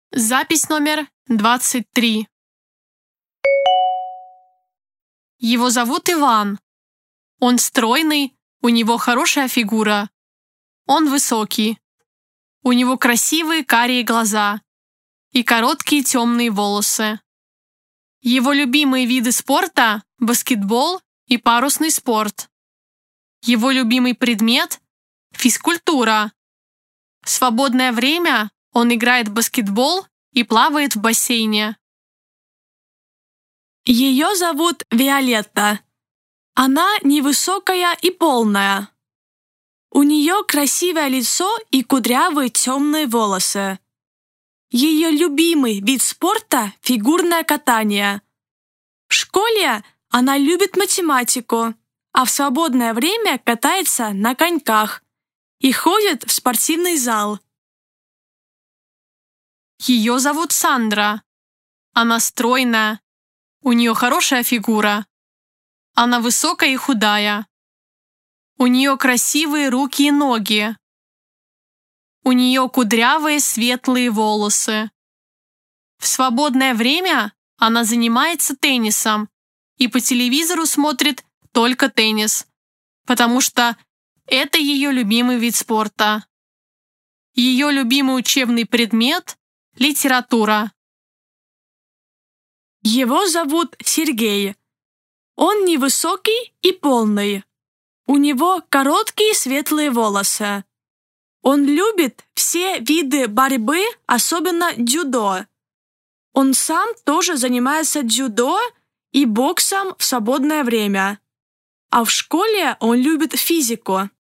Запись номер 23. Его зовут Иван. Он стройный, у него хорошая фигура. Он высокий. У него красивые карие глаза и короткие темные волосы. Его любимые виды спорта – баскетбол и парусный спорт. Его любимый предмет – физкультура. В свободное время он играет в баскетбол и плавает в бассейне. Ее зовут Виолетта. Она невысокая и полная. У нее красивое лицо и кудрявые темные волосы. Ее любимый вид спорта – фигурное катание. В школе она любит математику, а в свободное время катается на коньках и ходит в спортивный зал. Ее зовут Сандра. Она стройная. У нее хорошая фигура. Она высокая и худая. У нее красивые руки и ноги. У нее кудрявые светлые волосы. В свободное время она занимается теннисом и по телевизору смотрит только теннис, потому что это ее любимый вид спорта. Ее любимый учебный предмет – литература. Его зовут Сергей. Он невысокий и полный. У него короткие светлые волосы. Он любит все виды борьбы, особенно дзюдо. Он сам тоже занимается дзюдо и боксом в свободное время. А в школе он любит физику.